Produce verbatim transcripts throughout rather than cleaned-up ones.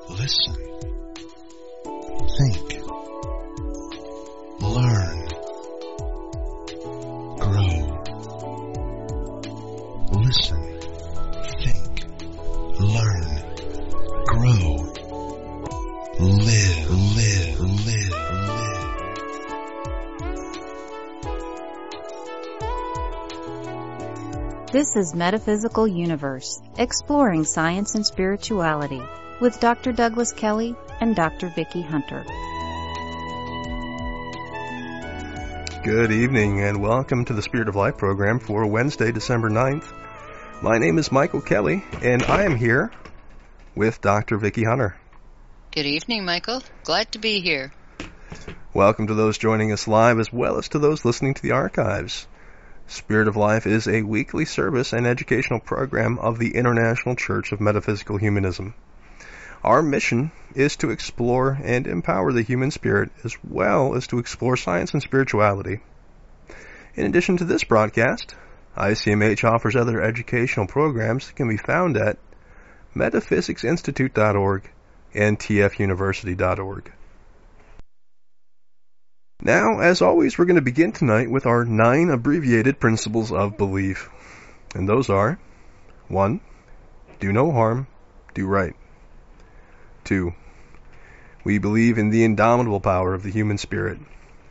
Listen. Think. Learn. Grow. Listen. Think. Learn. Grow. Live, live, live, live. This is Metaphysical Universe, exploring science and spirituality, with Doctor Douglas Kelly and Doctor Vicki Hunter. Good evening and welcome to the Spirit of Life program for Wednesday, December ninth. My name is Michael Kelly and I am here with Doctor Vicki Hunter. Good evening, Michael. Glad to be here. Welcome to those joining us live as well as to those listening to the archives. Spirit of Life is a weekly service and educational program of the International Church of Metaphysical Humanism. Our mission is to explore and empower the human spirit as well as to explore science and spirituality. In addition to this broadcast, I C M H offers other educational programs that can be found at metaphysics institute dot org and t f university dot org. Now, as always, we're going to begin tonight with our nine abbreviated principles of belief. And those are: one. Do no harm, do right. two. We believe in the indomitable power of the human spirit.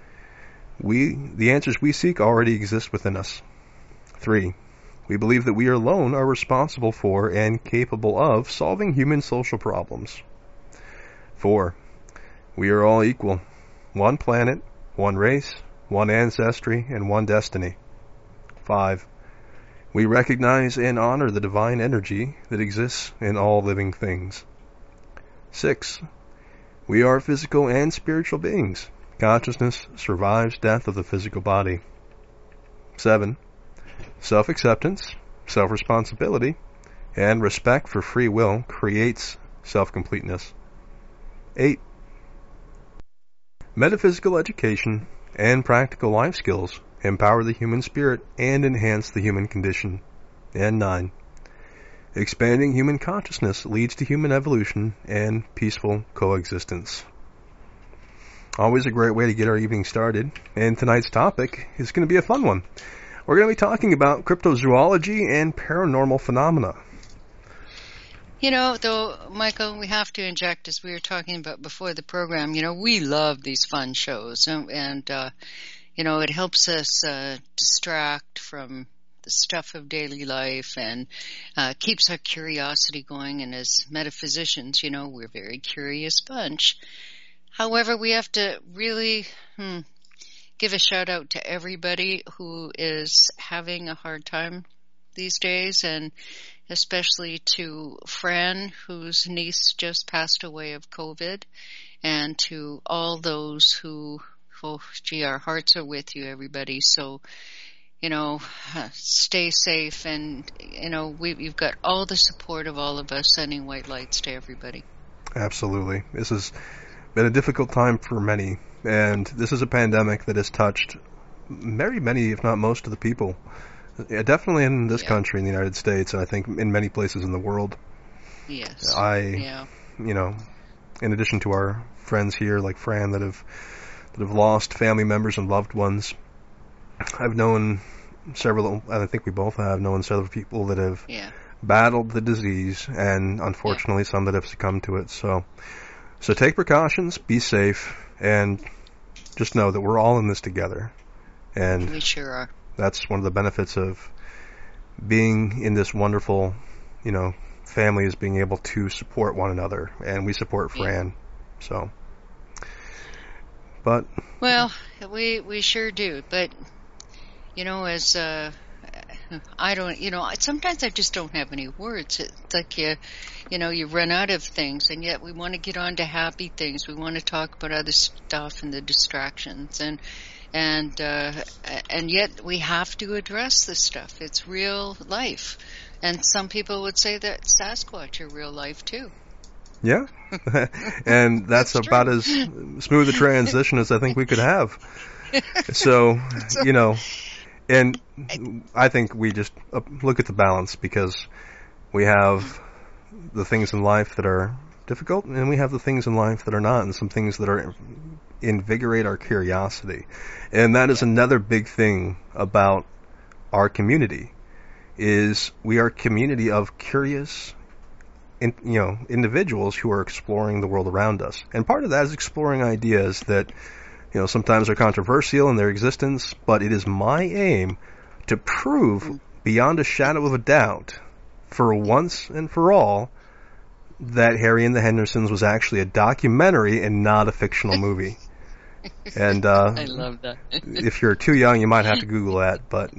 We, the answers we seek already exist within us. three. We believe that we alone are responsible for and capable of solving human social problems. four. We are all equal. One planet, one race, one ancestry, and one destiny. five. We recognize and honor the divine energy that exists in all living things. six. We are physical and spiritual beings. Consciousness survives death of the physical body. seven. Self-acceptance, self-responsibility, and respect for free will creates self-completeness. eight. Metaphysical education and practical life skills empower the human spirit and enhance the human condition. And nine. Expanding human consciousness leads to human evolution and peaceful coexistence. Always a great way to get our evening started. And tonight's topic is going to be a fun one. We're going to be talking about cryptozoology and paranormal phenomena. You know, though, Michael, we have to inject, as we were talking about before the program, you know, we love these fun shows. And, and uh, you know, it helps us uh, distract from the stuff of daily life and uh, keeps our curiosity going. And as metaphysicians, you know, we're a very curious bunch. However, we have to really hmm, give a shout out to everybody who is having a hard time these days, and especially to Fran, whose niece just passed away of COVID, and to all those who, oh, gee, our hearts are with you, everybody. So, you know, stay safe, and, you know, we, you've got all the support of all of us sending white lights to everybody. Absolutely. This has been a difficult time for many, and this is a pandemic that has touched very many, if not most of the people. Yeah, definitely in this yeah. country, in the United States, and I think in many places in the world. Yes. I, yeah. you know, in addition to our friends here, like Fran, that have that have lost family members and loved ones, I've known several, and I think we both have known several people that have yeah. battled the disease, and unfortunately yeah. some that have succumbed to it. So, so take precautions, be safe, and just know that we're all in this together. And we sure are. That's one of the benefits of being in this wonderful, you know, family, is being able to support one another, and we support Fran. Yeah. So, but well, we we sure do. But you know, as uh, I don't, you know, sometimes I just don't have any words. It's like you, you know, you run out of things, and yet we want to get on to happy things. We want to talk about other stuff and the distractions, and. And uh, and yet we have to address this stuff. It's real life. And some people would say that Sasquatch are real life too. Yeah. And that's, that's about as smooth a transition as I think we could have. So, you know, and I think we just look at the balance, because we have the things in life that are difficult, and we have the things in life that are not, and some things that are invigorate our curiosity. And that is another big thing about our community, is we are a community of curious, in, you know, individuals who are exploring the world around us. And part of that is exploring ideas that, you know, sometimes are controversial in their existence, but it is my aim to prove beyond a shadow of a doubt, for once and for all, that Harry and the Hendersons was actually a documentary and not a fictional movie. And uh, I love that. If you're too young, you might have to Google that. But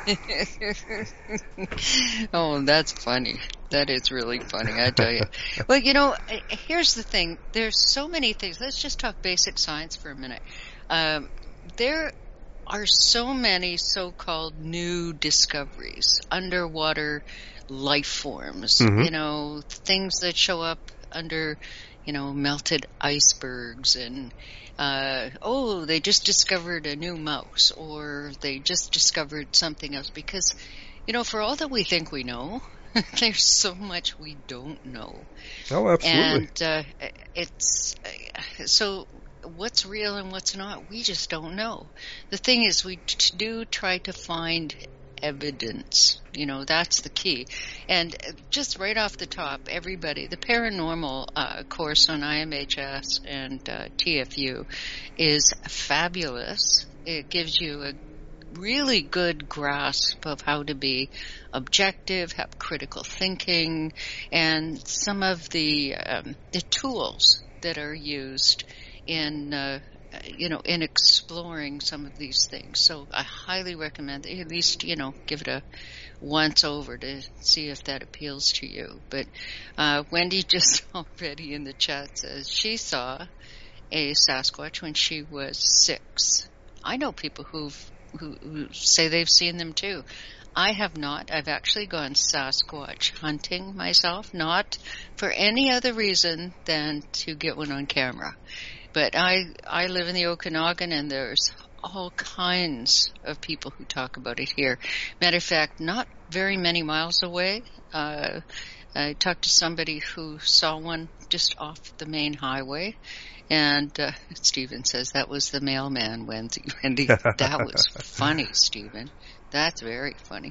oh, that's funny. That is really funny, I tell you. Well, you know, here's the thing. There's so many things. Let's just talk basic science for a minute. Um, there are so many so-called new discoveries, underwater life forms, mm-hmm. you know, things that show up under, you know, melted icebergs, and uh, oh, they just discovered a new mouse, or they just discovered something else. Because, you know, for all that we think we know, there's so much we don't know. Oh, absolutely. And uh, it's uh, so. What's real and what's not, we just don't know. The thing is, we t- do try to find evidence. You know, that's the key. And just right off the top, everybody, the paranormal uh, course on I M H S and uh, T F U is fabulous. It gives you a really good grasp of how to be objective, have critical thinking, and some of the um, the tools that are used in uh, you know in exploring some of these things. So I highly recommend that you at least you know give it a once over to see if that appeals to you. But uh, Wendy just already in the chat says she saw a Sasquatch when she was six. I know people who've who, who say they've seen them too. I have not. I've actually gone Sasquatch hunting myself, not for any other reason than to get one on camera. But I I live in the Okanagan, and there's all kinds of people who talk about it here. Matter of fact, not very many miles away, uh, I talked to somebody who saw one just off the main highway. And uh, Stephen says that was the mailman, Wendy. Wendy. That was funny, Stephen. That's very funny.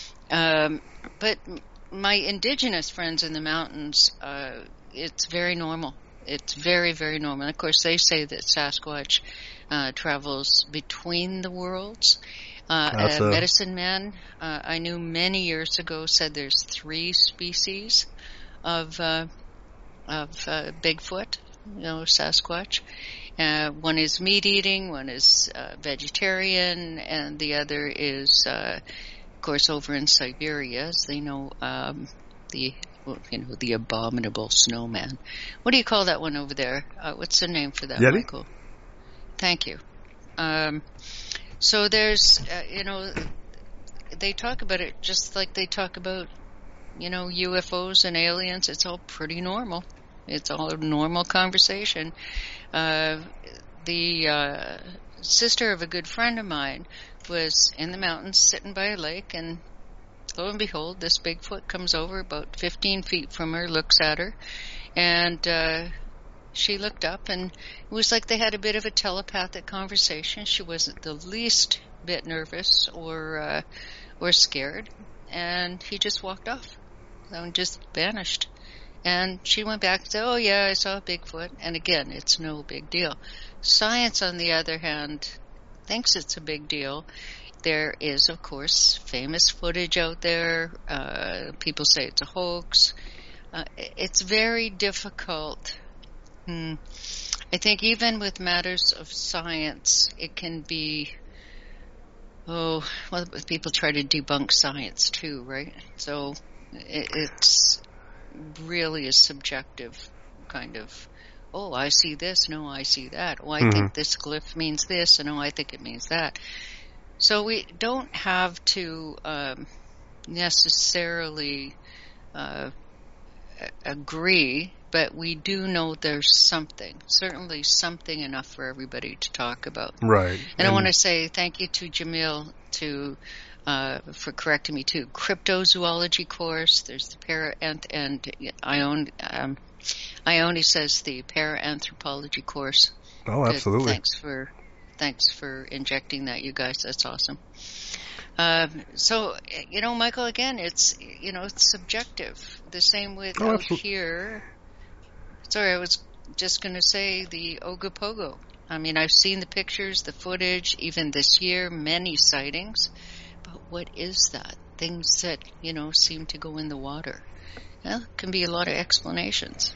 Um, but my indigenous friends in the mountains, uh, it's very normal. It's very, very normal. And of course, they say that Sasquatch uh, travels between the worlds. Uh, a, a medicine man uh, I knew many years ago said there's three species of uh, of uh, Bigfoot, you know, Sasquatch. Uh, one is meat eating, one is uh, vegetarian, and the other is, uh, of course, over in Siberia, as they know, um, the well, you know the abominable snowman. What do you call that one over there? Uh, what's the name for that, Yeti? Michael? Thank you. Um, so there's, uh, you know, they talk about it just like they talk about, you know, U F Os and aliens. It's all pretty normal. It's all a normal conversation. Uh, the uh, sister of a good friend of mine was in the mountains sitting by a lake, and lo and behold, this Bigfoot comes over about fifteen feet from her, looks at her, and uh, she looked up, and it was like they had a bit of a telepathic conversation. She wasn't the least bit nervous or uh, or scared, and he just walked off and just vanished. And she went back and said, oh, yeah, I saw a Bigfoot. And again, it's no big deal. Science, on the other hand, thinks it's a big deal. There is, of course, famous footage out there. Uh, people say it's a hoax. Uh, it's very difficult. Hmm. I think even with matters of science, it can be, oh, well, people try to debunk science too, right? So it, it's really a subjective kind of, oh, I see this, no, I see that. Oh, I mm-hmm. think this glyph means this, and oh, I think it means that. So we don't have to um, necessarily uh, agree, but we do know there's something, certainly something enough for everybody to talk about. Right. And, and I want to say thank you to Jamil to Uh, for correcting me too. Cryptozoology course. There's the para and and I own. Um, Ione says the para-anthropology course. Oh, absolutely. Good. Thanks for thanks for injecting that, you guys. That's awesome. Uh, so, you know, Michael, again, it's, you know, it's subjective. The same with oh, out absolutely. here. Sorry, I was just going to say the Ogopogo. I mean, I've seen the pictures, the footage, even this year, many sightings. But what is that? Things that, you know, seem to go in the water. Well, it can be a lot of explanations.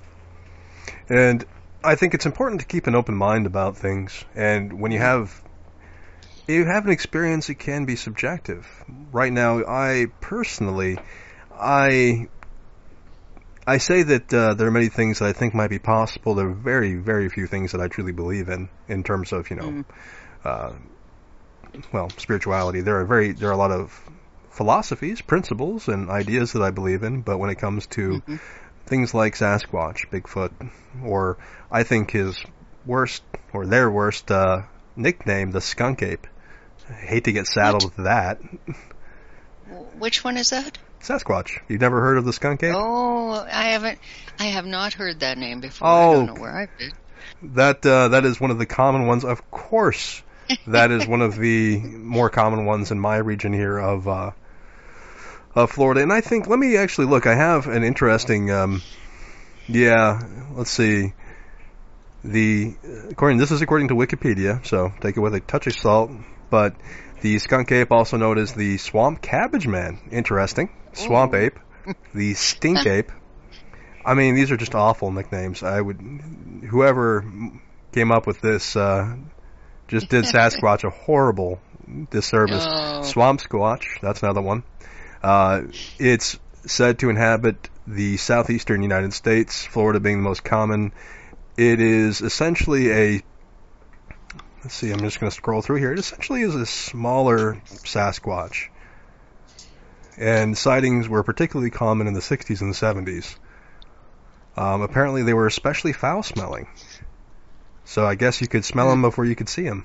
And I think it's important to keep an open mind about things. And when you have you have an experience, it can be subjective. Right now, I personally, I I say that uh, there are many things that I think might be possible. There are very, very few things that I truly believe in, in terms of, you know, mm. uh, well, spirituality. There are very, there are a lot of philosophies, principles, and ideas that I believe in, but when it comes to mm-hmm. things like Sasquatch, Bigfoot, or I think his worst, or their worst uh, nickname, the skunk ape. I hate to get saddled what? with that. Which one is that? Sasquatch. You've never heard of the skunk ape? Oh, I haven't. I have not heard that name before. Oh, I don't know where I've been. That uh, that is one of the common ones. Of course, that is one of the more common ones in my region here of uh, of Florida. And I think, let me actually look. I have an interesting. Um, yeah, let's see. The according this is according to Wikipedia, so take it with a touch of salt. But the skunk ape, also known as the swamp cabbage man, interesting. Swamp Ooh. ape, the stink ape. I mean, these are just awful nicknames. I would, whoever came up with this, uh, just did Sasquatch a horrible disservice. Oh. Swamp squatch, that's another one. Uh, it's said to inhabit the southeastern United States, Florida being the most common. It is essentially a, let's see, I'm just going to scroll through here. It essentially is a smaller Sasquatch. And sightings were particularly common in the sixties and the seventies. Um, apparently they were especially foul-smelling. So I guess you could smell mm. them before you could see them.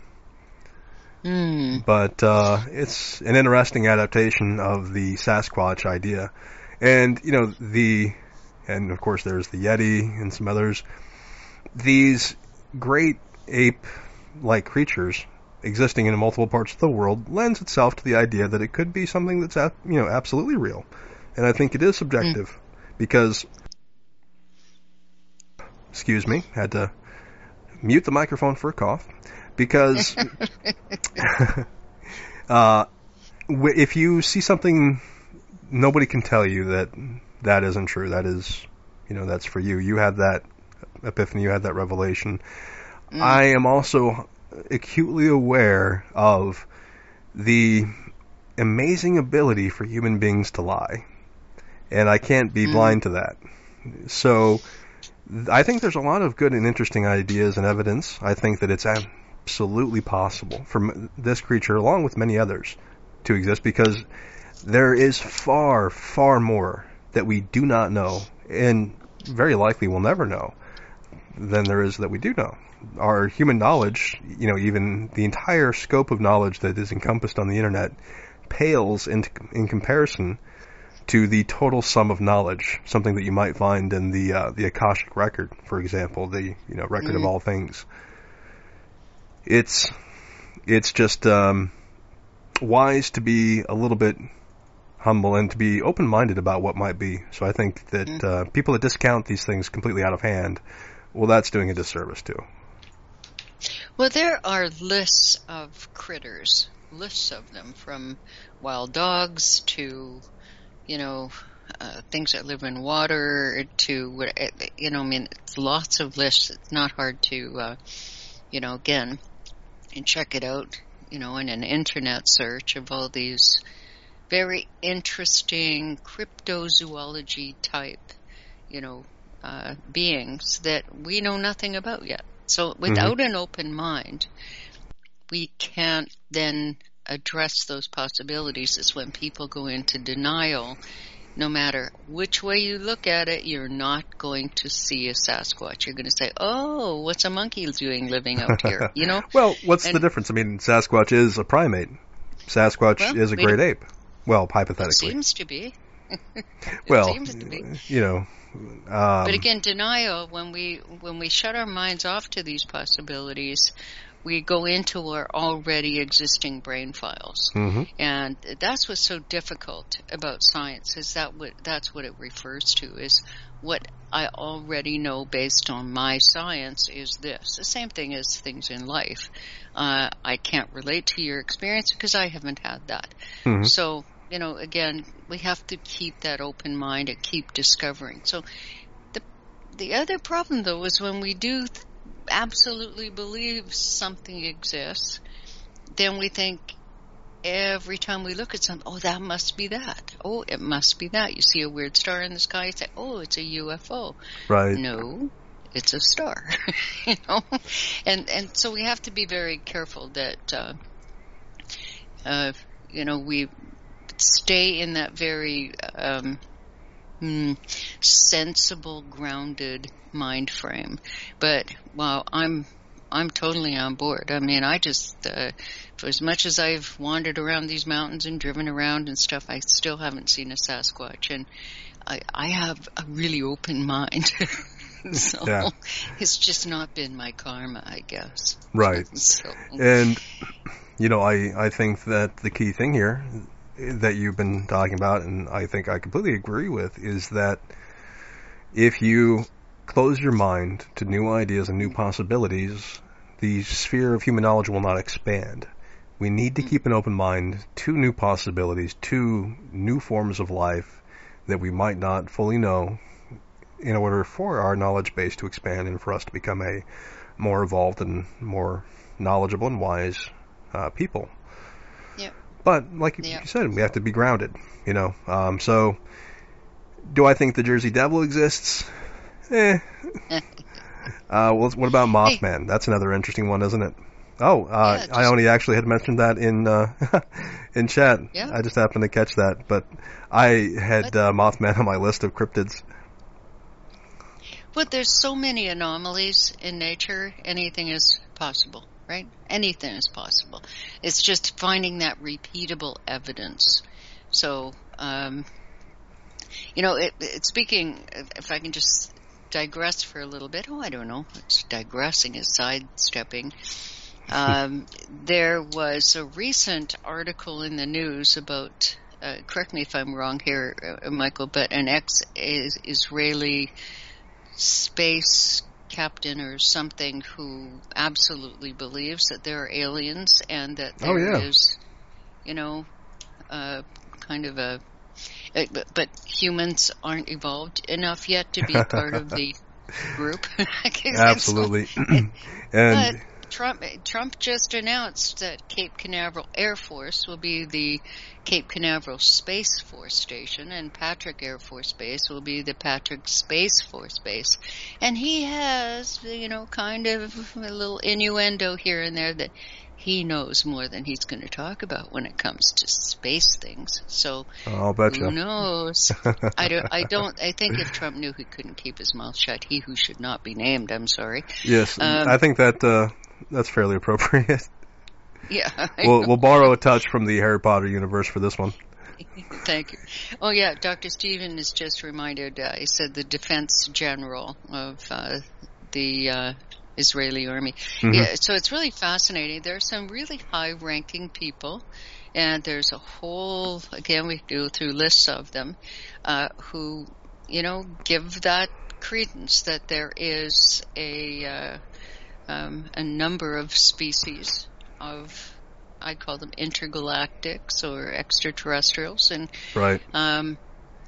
Mm. But uh, it's an interesting adaptation of the Sasquatch idea. And, you know, the, and of course there's the Yeti and some others. These great ape-like creatures existing in multiple parts of the world lends itself to the idea that it could be something that's, you know, absolutely real. And I think it is subjective mm. because, excuse me, had to mute the microphone for a cough, because uh, if you see something, nobody can tell you that that isn't true. That is, you know, that's for you. You had that epiphany, you had that revelation. Mm. I am also acutely aware of the amazing ability for human beings to lie. And I can't be mm. blind to that. So I think there's a lot of good and interesting ideas and evidence. I think that it's absolutely possible for this creature, along with many others, to exist, because there is far, far more that we do not know, and very likely will never know, than there is that we do know. Our human knowledge, you know, even the entire scope of knowledge that is encompassed on the internet, pales in, in comparison to the total sum of knowledge, something that you might find in the uh, the Akashic record, for example, the you know record mm. of all things. It's it's just um, wise to be a little bit humble and to be open-minded about what might be. So I think that mm. uh, people that discount these things completely out of hand, well, that's doing a disservice too. Well, there are lists of critters, lists of them, from wild dogs to, you know, uh, things that live in water to, you know, I mean, it's lots of lists. It's not hard to, uh, you know, again, and check it out, you know, in an internet search of all these very interesting cryptozoology type, you know, uh, beings that we know nothing about yet. So without mm-hmm. an open mind, we can't then address those possibilities. It's when people go into denial. No matter which way you look at it, you're not going to see a Sasquatch. You're going to say, oh, what's a monkey doing living out here? You know? Well, what's and, the difference? I mean, Sasquatch is a primate. Sasquatch well, is a great ape. Well, hypothetically. It seems to be. well, seems to be. you know. Um, but again, denial, when we when we shut our minds off to these possibilities, we go into our already existing brain files. Mm-hmm. And that's what's so difficult about science, is that what that's what it refers to, is what I already know based on my science is this. The same thing as things in life. Uh, I can't relate to your experience because I haven't had that. Mm-hmm. So, you know, again, we have to keep that open mind and keep discovering. So the the other problem, though, is when we do th- absolutely believe something exists, then we think every time we look at something, oh, that must be that. Oh, it must be that. You see a weird star in the sky, you say, oh, it's a U F O. Right. No, it's a star. You know? And and so we have to be very careful that, uh, uh, you know, we stay in that very um, mm, sensible, grounded mind frame. But while I'm I'm totally on board. I mean, I just uh, for as much as I've wandered around these mountains and driven around and stuff, I still haven't seen a Sasquatch, and I, I have a really open mind. So yeah. It's just not been my karma, I guess. Right. So. And you know, I I think that the key thing here that you've been talking about, and I think I completely agree with, is that if you close your mind to new ideas and new possibilities, the sphere of human knowledge will not expand. We need to keep an open mind to new possibilities, to new forms of life that we might not fully know, in order for our knowledge base to expand and for us to become a more evolved and more knowledgeable and wise uh, people. Yeah. But, like yeah. you said, we have to be grounded, you know. Um, so, do I think the Jersey Devil exists? Eh. uh, well, what about Mothman? Hey. That's another interesting one, isn't it? Oh, uh, yeah, just, Ione actually had mentioned that in uh, in chat. Yeah. I just happened to catch that, but I had uh, Mothman on my list of cryptids. But there's so many anomalies in nature, anything is possible, right? Anything is possible. It's just finding that repeatable evidence. So, um, you know, it, it, speaking, if I can just digress for a little bit. Oh, I don't know. It's digressing is sidestepping. Um, there was a recent article in the news about, uh, correct me if I'm wrong here, uh, Michael, but an ex-Israeli space captain or something who absolutely believes that there are aliens and that there oh, yeah. is, you know, uh, kind of a, uh, but, but humans aren't evolved enough yet to be part of the group. Absolutely. So, and but Trump, Trump just announced that Cape Canaveral Air Force will be the Cape Canaveral Space Force Station, and Patrick Air Force Base will be the Patrick Space Force Base. And he has, you know, kind of a little innuendo here and there that he knows more than he's going to talk about when it comes to space things. So I'll bet who you. knows? I don't. I don't. I think if Trump knew he couldn't keep his mouth shut, he who should not be named. I'm sorry. Yes, um, I think that uh, that's fairly appropriate. Yeah. We'll, we'll borrow a touch from the Harry Potter universe for this one. Thank you. Oh, yeah, Doctor Stephen is just reminded, uh, he said the defense general of uh, the uh, Israeli army. Mm-hmm. Yeah, so it's really fascinating. There are some really high-ranking people, and there's a whole, again, we go through lists of them, uh, who, you know, give that credence that there is a, uh, um, a number of species of, I call them intergalactics or extraterrestrials, and right. um,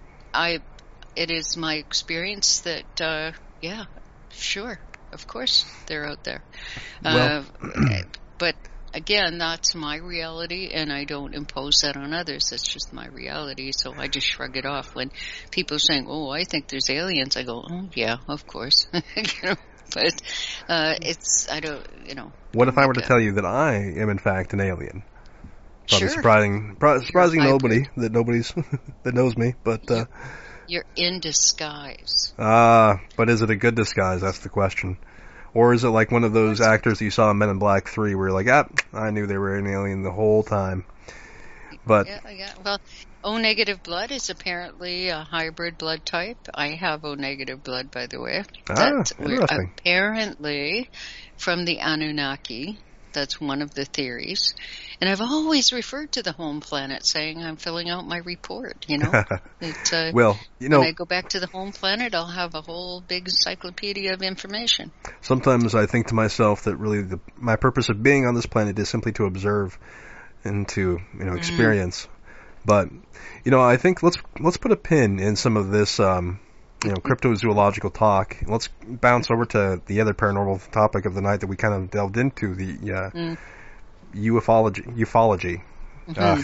I, it is my experience that, uh, yeah, sure, of course, they're out there. Well. Uh, but again, that's my reality, and I don't impose that on others. That's just my reality, so I just shrug it off. When people are saying, "Oh, I think there's aliens," I go, "Oh, yeah, of course." You know? But uh, it's, I don't, you know. What if I were to tell you that I am in fact an alien? Probably sure. surprising, pro- surprising nobody that nobody's that knows me, but uh, you're in disguise. Ah, uh, but is it a good disguise? That's the question. Or is it like one of those actors you saw in Men in Black three, where you're like, ah, I knew they were an alien the whole time? But yeah, yeah. Well, O negative blood is apparently a hybrid blood type. I have O negative blood, by the way. ah, That's interesting. apparently from the Anunnaki. That's one of the theories. And I've always referred to the home planet, saying I'm filling out my report, you know. It, uh, well, you know, when I go back to the home planet, I'll have a whole big encyclopedia of information. Sometimes I think to myself that really the, my purpose of being on this planet is simply to observe and to, you know, experience. Mm. But, you know, I think let's let's put a pin in some of this, um, you know, cryptozoological talk. Let's bounce over to the other paranormal topic of the night that we kind of delved into, the uh, mm. ufology. Ufology. Mm-hmm. Uh,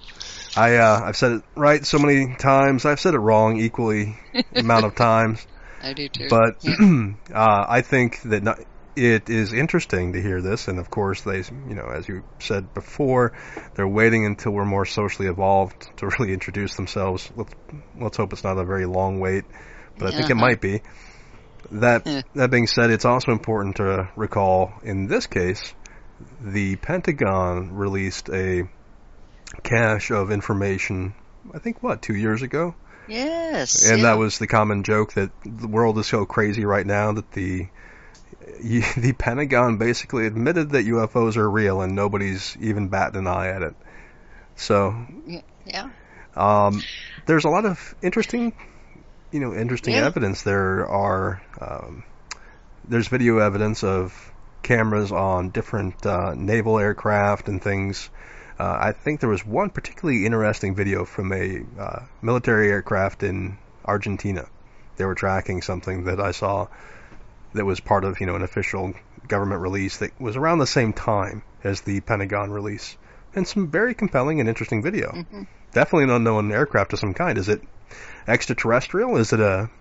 I uh, I've said it right so many times. I've said it wrong equally amount of times. I do too. But yeah. uh, I think that not, it is interesting to hear this, and of course they, you know, as you said before, they're waiting until we're more socially evolved to really introduce themselves. Let's let's hope it's not a very long wait, but I think uh-huh. it might be. That yeah. that being said, it's also important to recall in this case, the Pentagon released a cache of information. I think what two years ago. Yes. And yeah. that was the common joke that the world is so crazy right now that the the Pentagon basically admitted that U F Os are real and nobody's even batting an eye at it. So, yeah. Um, there's a lot of interesting, you know, interesting yeah. evidence. There are, um, there's video evidence of cameras on different uh, naval aircraft and things. Uh, I think there was one particularly interesting video from a uh, military aircraft in Argentina. They were tracking something that I saw that was part of, you know, an official government release that was around the same time as the Pentagon release. And some very compelling and interesting video. Mm-hmm. Definitely an unknown aircraft of some kind. Is it extraterrestrial? Is it a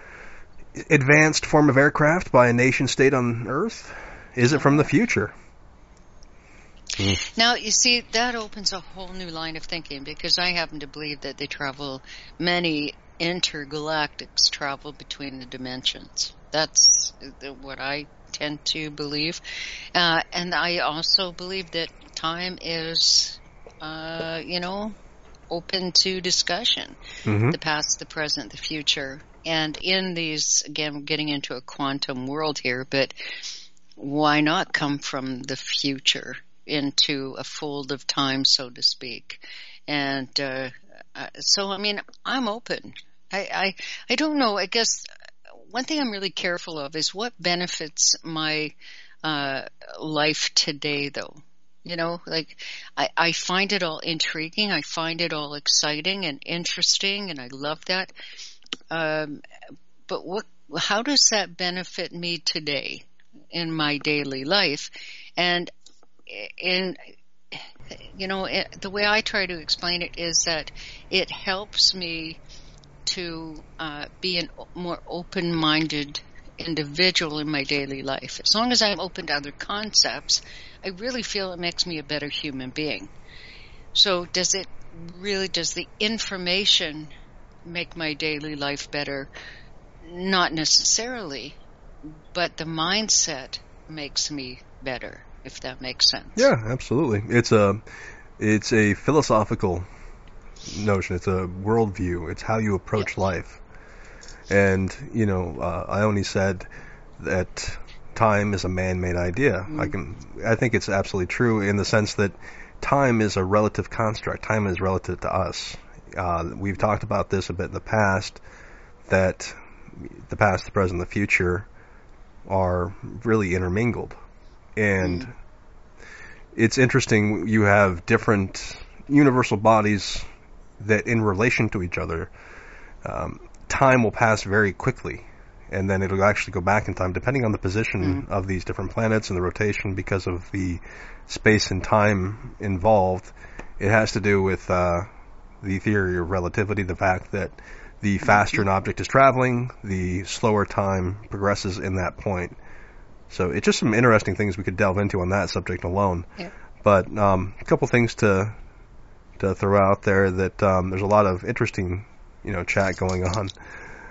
advanced form of aircraft by a nation state on Earth? Is it from the future? Now, you see, that opens a whole new line of thinking, because I happen to believe that they travel, many intergalactics travel between the dimensions. That's what I tend to believe. Uh, and I also believe that time is, uh, you know, open to discussion. Mm-hmm. The past, the present, the future. And in these, again, we're getting into a quantum world here, but why not come from the future into a fold of time, so to speak? And uh, so, I mean, I'm open. I, I, I don't know. I guess one thing I'm really careful of is what benefits my uh, life today, though. You know, like, I, I find it all intriguing. I find it all exciting and interesting, and I love that. Um, but what, how does that benefit me today in my daily life? And in, you know, it, the way I try to explain it is that it helps me to uh, be a more open-minded individual in my daily life. As long as I'm open to other concepts, I really feel it makes me a better human being. So does it really, does the information make my daily life better? Not necessarily, but the mindset makes me better, if that makes sense. Yeah, absolutely. It's a, it's a philosophical notion. It's a worldview. It's how you approach yes. life. And, you know, uh, Ione said that time is a man-made idea. Mm. I can, I think it's absolutely true in the sense that time is a relative construct. Time is relative to us. Uh, we've talked about this a bit in the past, that the past, the present, the future are really intermingled. And mm. it's interesting, you have different universal bodies that in relation to each other, um, time will pass very quickly, and then it'll actually go back in time, depending on the position mm. of these different planets and the rotation because of the space and time involved. It has to do with uh, the theory of relativity, the fact that the faster an object is traveling, the slower time progresses in that point. So it's just some interesting things we could delve into on that subject alone. Yeah. But um, a couple things to to throw out there that um, there's a lot of interesting, you know, chat going on.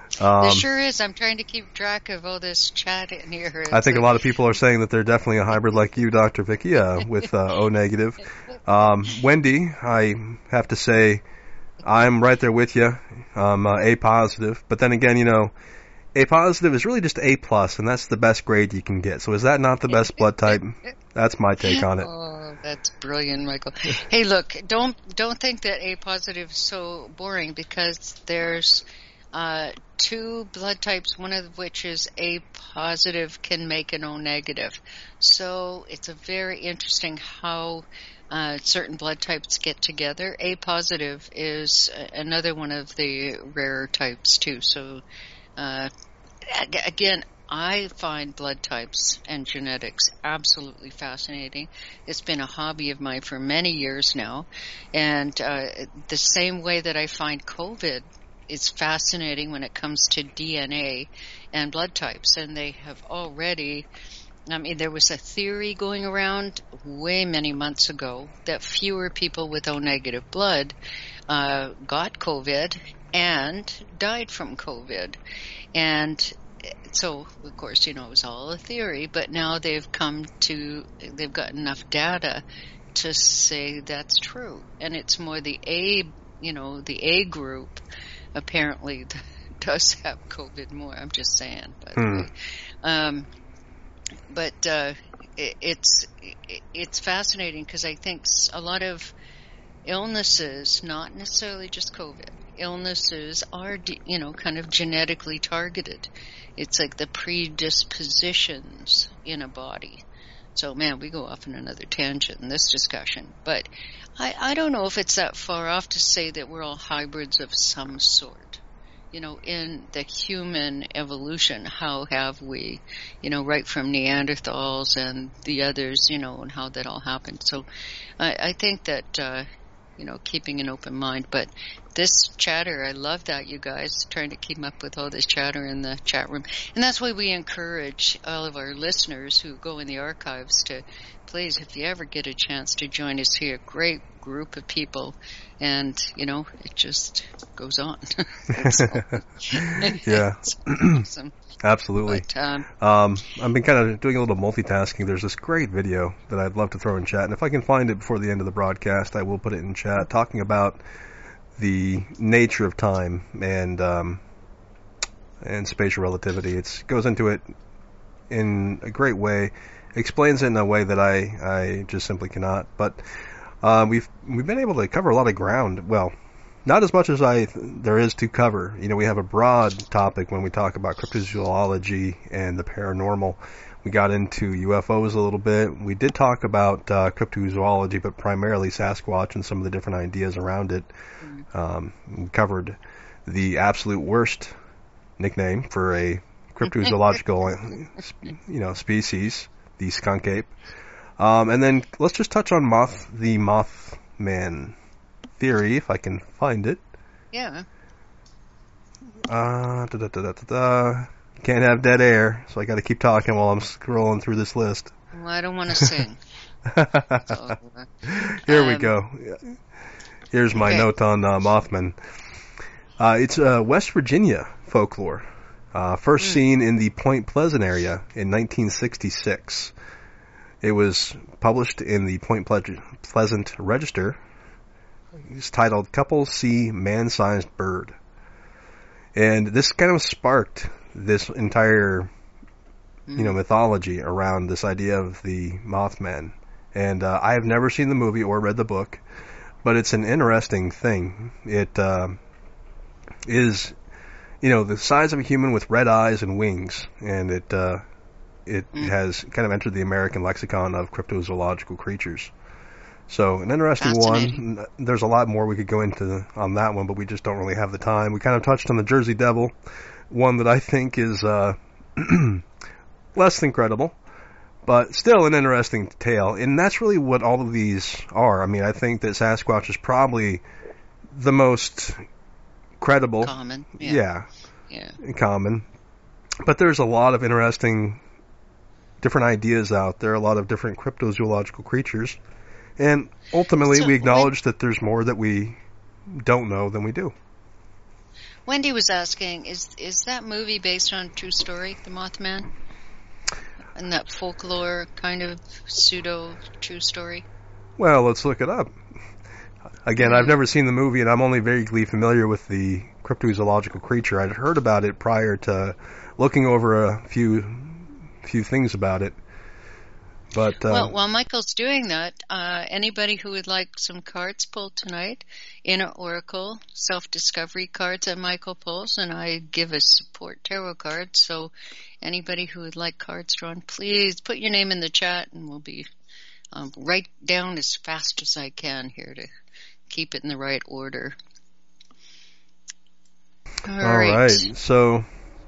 Um, there sure is. I'm trying to keep track of all this chat in here. It's I think like, a lot of people are saying that they're definitely a hybrid like you, Doctor Vicky, uh, with uh, O negative. Um, Wendy, I have to say, I'm right there with you. I'm uh, A positive, but then again, you know, A positive is really just A plus, and that's the best grade you can get. So is that not the best blood type? That's my take on it. Oh, that's brilliant, Michael. Hey, look, don't don't think that A positive is so boring, because there's uh, two blood types, one of which is A positive can make an O negative. So it's a very interesting how uh, certain blood types get together. A positive is another one of the rarer types too. So uh, again, I find blood types and genetics absolutely fascinating. It's been a hobby of mine for many years now. And uh, the same way that I find COVID is fascinating when it comes to D N A and blood types. And they have already, I mean, there was a theory going around way many months ago that fewer people with O negative blood uh, got COVID and died from COVID. And so, of course, you know, it was all a theory, but now they've come to, they've got enough data to say that's true. And it's more the A, you know, the A group apparently does have COVID more. I'm just saying, by the Hmm. way. Um, but uh, it, it's it, it's fascinating, because I think a lot of illnesses, not necessarily just COVID, illnesses are, you know, kind of genetically targeted. It's like the predispositions in a body. So, man, we go off on another tangent in this discussion. But I, I don't know if it's that far off to say that we're all hybrids of some sort. You know, in the human evolution, how have we, you know, right from Neanderthals and the others, you know, and how that all happened. So I, I think that, uh, you know, keeping an open mind. But this chatter, I love that, you guys, trying to keep up with all this chatter in the chat room. And that's why we encourage all of our listeners who go in the archives to, please, if you ever get a chance to join us here, great group of people. And, you know, it just goes on. Yeah. It's awesome. Absolutely. But, um, Um, I've been kind of doing a little multitasking. There's this great video that I'd love to throw in chat, and if I can find it before the end of the broadcast, I will put it in chat, talking about the nature of time and um, and spatial relativity. It goes into it in a great way, explains it in a way that I, I just simply cannot. But uh, we've we've been able to cover a lot of ground. Well, not as much as I there is to cover. You know, we have a broad topic when we talk about cryptozoology and the paranormal. We got into U F Os a little bit. We did talk about uh, cryptozoology, but primarily Sasquatch and some of the different ideas around it. Um, we covered the absolute worst nickname for a cryptozoological, you know, species, the skunk ape. Um, and then let's just touch on Moth, the Mothman theory, if I can find it. yeah. Uh, da, da, da, da, da, da. Can't have dead air, so I got to keep talking while I'm scrolling through this list. Well, I don't want to sing. So, uh, Here we um, go. Here's my okay. note on uh, Mothman. Uh, it's uh, West Virginia folklore. Uh, first Mm. seen in the Point Pleasant area in nineteen sixty-six. It was published in the Point Ple- Pleasant Register. It's titled Couples See Man-Sized Bird. And this kind of sparked this entire, you know, mythology around this idea of the Mothman. And uh, I have never seen the movie or read the book, but it's an interesting thing. It uh, is, you know, the size of a human with red eyes and wings, and it uh, it Mm. has kind of entered the American lexicon of cryptozoological creatures. So an interesting Fascinating. one. There's a lot more we could go into on that one, but we just don't really have the time. We kind of touched on the Jersey Devil, one that I think is uh, less than credible, but still an interesting tale. And that's really what all of these are. I mean, I think that Sasquatch is probably the most credible. Common. Yeah. Yeah, Yeah. common. But there's a lot of interesting different ideas out there, a lot of different cryptozoological creatures. And ultimately, So we when- acknowledge that there's more that we don't know than we do. Wendy was asking, is is that movie based on a true story, The Mothman? And that folklore kind of pseudo-true story? Well, let's look it up. Again, I've never seen the movie, and I'm only vaguely familiar with the cryptozoological creature. I'd heard about it prior to looking over a few few things about it. But uh, well, while Michael's doing that, uh, anybody who would like some cards pulled tonight, Inner Oracle, self-discovery cards that Michael pulls, and I give a support tarot card. So anybody who would like cards drawn, please put your name in the chat, and we'll be um, write down as fast as I can here to keep it in the right order. All, All right. right. So,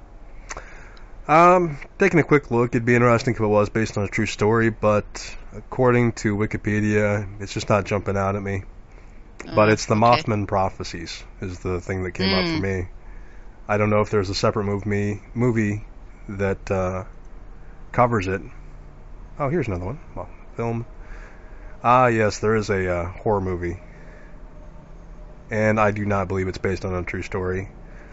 um, taking a quick look, it'd be interesting if it was based on a true story, but according to Wikipedia, it's just not jumping out at me. Oh, but it's the okay. Mothman Prophecies is the thing that came Mm. up for me. I don't know if there's a separate movie movie that uh, covers it. Oh, here's another one. Well, film. Ah, yes, there is a uh, horror movie. And I do not believe it's based on a true story.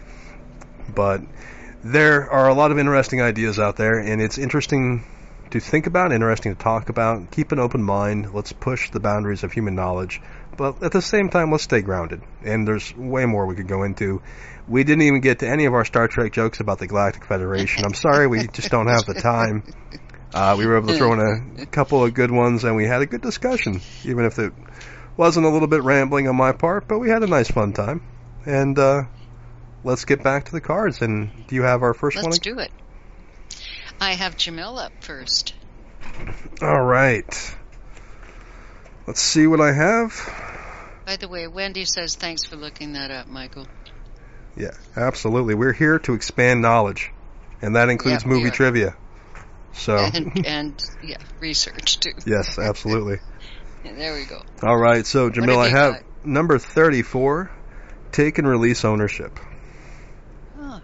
But there are a lot of interesting ideas out there, and it's interesting to think about, interesting to talk about. Keep an open mind. Let's push the boundaries of human knowledge. But at the same time, let's stay grounded. And there's way more we could go into. We didn't even get to any of our Star Trek jokes about the Galactic Federation. I'm sorry, we just don't have the time. Uh, we were able to throw in a couple of good ones, and we had a good discussion, even if it wasn't a little bit rambling on my part, but we had a nice fun time. And uh, let's get back to the cards. And do you have our first Let's one? do it. I have Jamil up first. All right. Let's see what I have. By the way, Wendy says thanks for looking that up, Michael. Yeah, absolutely. We're here to expand knowledge, and that includes Yeah, we movie are. trivia. So, And, and yeah, research too. yes, absolutely. There we go. All right, so Jamil, have I you have got? number thirty-four, take and release ownership. Oh,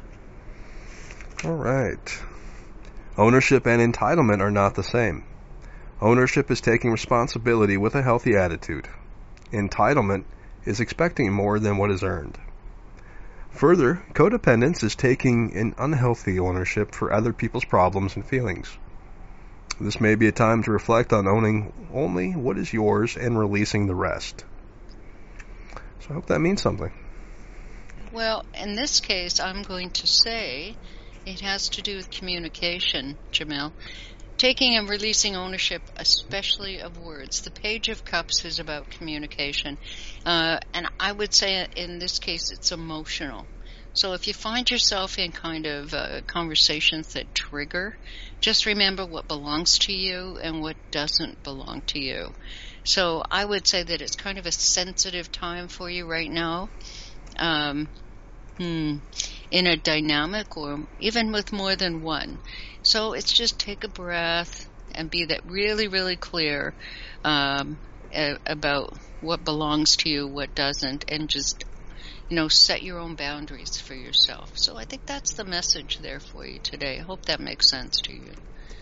All right. Ownership and entitlement are not the same. Ownership is taking responsibility with a healthy attitude. Entitlement is expecting more than what is earned. Further, codependence is taking an unhealthy ownership for other people's problems and feelings. This may be a time to reflect on owning only what is yours and releasing the rest. So I hope that means something. well, in this case, I'm going to say it has to do with communication, Jamil. Taking and releasing ownership, especially of words. The Page of Cups is about communication. Uh, and I would say in this case it's emotional. So if you find yourself in kind of uh, conversations that trigger, just remember what belongs to you and what doesn't belong to you. So I would say that it's kind of a sensitive time for you right now. Um, hmm, in a dynamic or even with more than one. So it's just take a breath and be that really, really clear um, a- about what belongs to you, what doesn't, and just, you know, set your own boundaries for yourself. So I think that's the message there for you today. I hope that makes sense to you.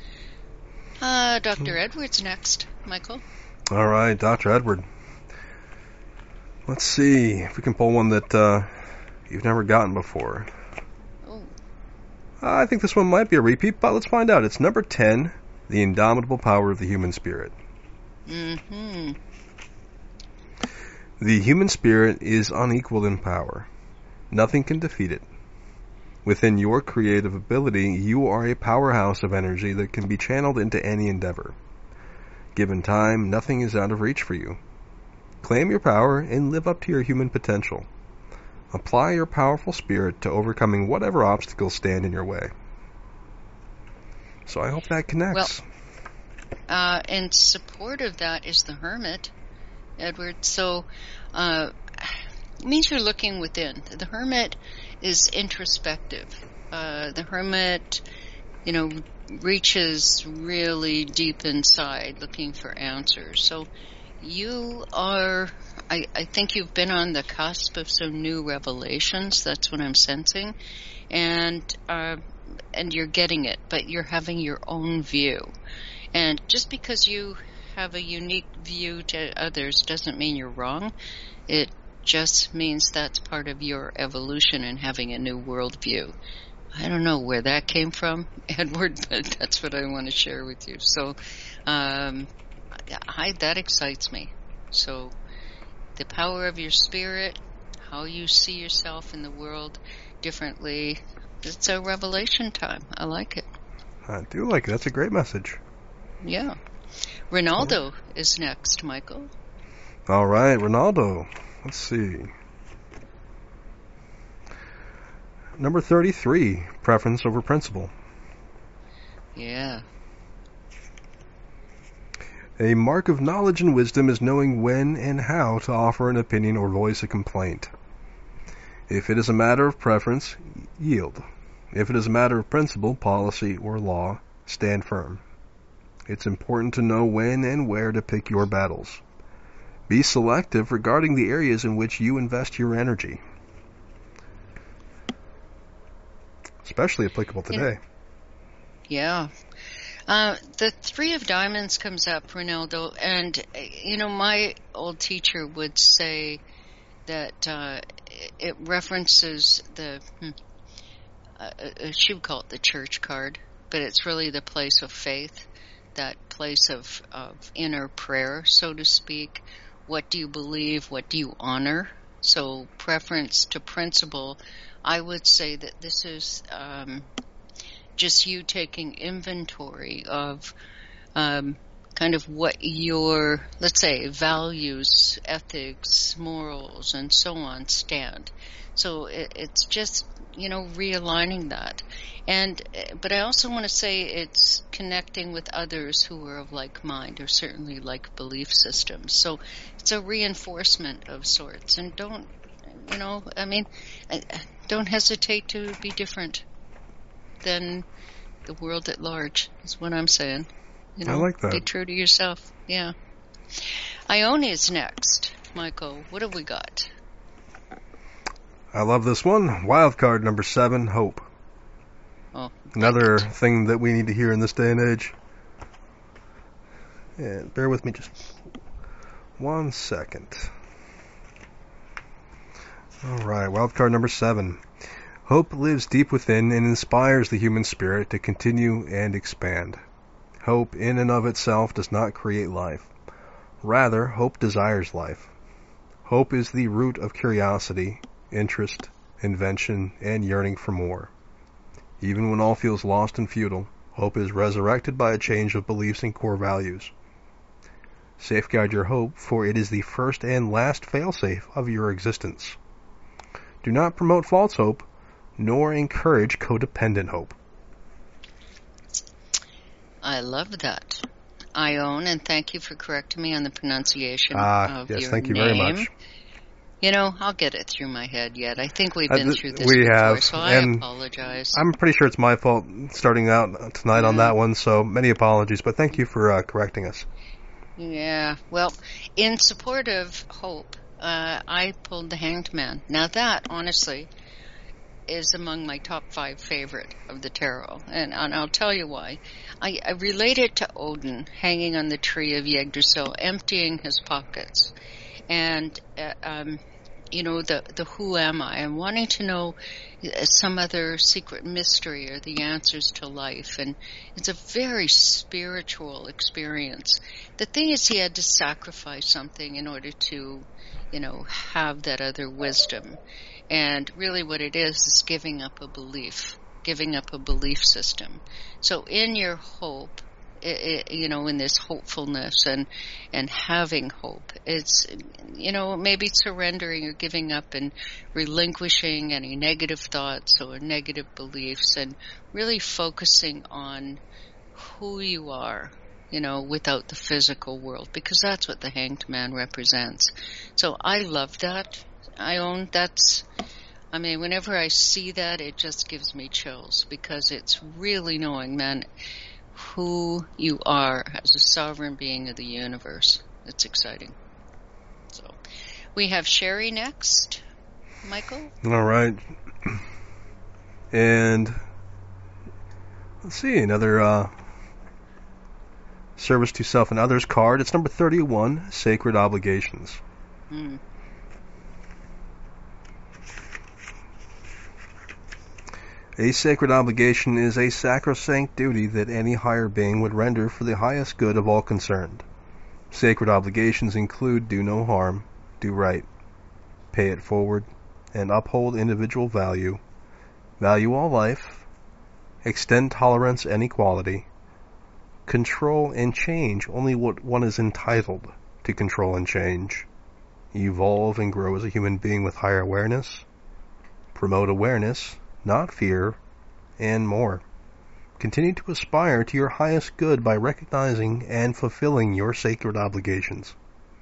Uh, Doctor Edwards next, Michael. All right, Doctor Edward. Let's see if we can pull one that uh, you've never gotten before. Oh, Uh, I think this one might be a repeat, but let's find out. It's number ten, The Indomitable Power of the Human Spirit. mm-hmm. The human spirit is unequaled in power. Nothing can defeat it. Within your creative ability, you are a powerhouse of energy that can be channeled into any endeavor. Given time, nothing is out of reach for you. Claim your power and live up to your human potential. Apply your powerful spirit to overcoming whatever obstacles stand in your way. So I hope that connects. Uh, in support of that is the Hermit, Edward. So uh, it means you're looking within. The Hermit is introspective. Uh, the Hermit, you know, reaches really deep inside looking for answers. So you are, I, I think you've been on the cusp of some new revelations. That's what I'm sensing. And, uh, and you're getting it, but you're having your own view. And just because you have a unique view to others doesn't mean you're wrong. It just means that's part of your evolution and having a new worldview. I don't know where that came from, Edward, but that's what I want to share with you. So um, I, that excites me. So the power of your spirit, how you see yourself in the world differently, it's a revelation time. I like it. I do like it. That's a great message. Yeah. Ronaldo is next, Michael. All right, Ronaldo. Let's see. Number thirty-three, preference over principle. Yeah. A mark of knowledge and wisdom is knowing when and how to offer an opinion or voice a complaint. If it is a matter of preference, yield. If it is a matter of principle, policy, or law, stand firm. It's important to know when and where to pick your battles. Be selective regarding the areas in which you invest your energy. Especially applicable today. Yeah. Uh, the Three of Diamonds comes up, Ronaldo, and, you know, my old teacher would say that uh, it references the, hmm, uh, she would call it the church card, but it's really the place of faith, that place of, of inner prayer, so to speak. What do you believe? What do you honor? So preference to principle, I would say that this is um, just you taking inventory of um, kind of what your, let's say, values, ethics, morals, and so on stand. So it, it's just, you know, realigning that. And, but I also want to say it's connecting with others who are of like mind or certainly like belief systems. So it's a reinforcement of sorts. And don't, you know, I mean, don't hesitate to be different than the world at large, is what I'm saying. You know, I like that. Be true to yourself. Yeah. Ione is next. Michael, what have we got? I love this one. Wild card number seven, hope. Oh, Another thing that we need to hear in this day and age. And bear with me just one second. All right, wild card number seven. Hope lives deep within and inspires the human spirit to continue and expand. Hope in and of itself does not create life. Rather, hope desires life. Hope is the root of curiosity, interest, invention, and yearning for more. Even when all feels lost and futile, hope is resurrected by a change of beliefs and core values. Safeguard your hope, for it is the first and last failsafe of your existence. Do not promote false hope, nor encourage codependent hope. I love that. Ione, and thank you for correcting me on the pronunciation Ah, of yes, your thank you name. very much. You know, I'll get it through my head yet. I think we've Uh, been th- through this we before, have, so I and apologize. I'm pretty sure it's my fault starting out tonight on Yeah. that one, so many apologies, but thank you for uh, correcting us. Yeah, well, in support of hope, uh, I pulled the Hanged Man. Now that, honestly, is among my top five favorite of the tarot, and, and I'll tell you why. I, I relate it to Odin hanging on the tree of Yggdrasil, emptying his pockets, and uh, um, you know, the the who am I, and wanting to know some other secret mystery or the answers to life, and it's a very spiritual experience. The thing is, he had to sacrifice something in order to, you know, have that other wisdom. And really what it is is giving up a belief, giving up a belief system. So in your hope, it, it, you know, in this hopefulness and, and having hope, it's, you know, maybe surrendering or giving up and relinquishing any negative thoughts or negative beliefs and really focusing on who you are, you know, without the physical world, because that's what the Hanged Man represents. So I love that. I own that's, I mean, whenever I see that, it just gives me chills, because it's really knowing, man, who you are as a sovereign being of the universe. It's exciting. So we have Sherry next. Michael? All right. And let's see, another uh, service to self and others card. It's number thirty-one, Sacred Obligations. Mm. A sacred obligation is a sacrosanct duty that any higher being would render for the highest good of all concerned. Sacred obligations include do no harm, do right, pay it forward, and uphold individual value, value all life, extend tolerance and equality, control and change only what one is entitled to control and change, evolve and grow as a human being with higher awareness, promote awareness, not fear, and more. Continue to aspire to your highest good by recognizing and fulfilling your sacred obligations.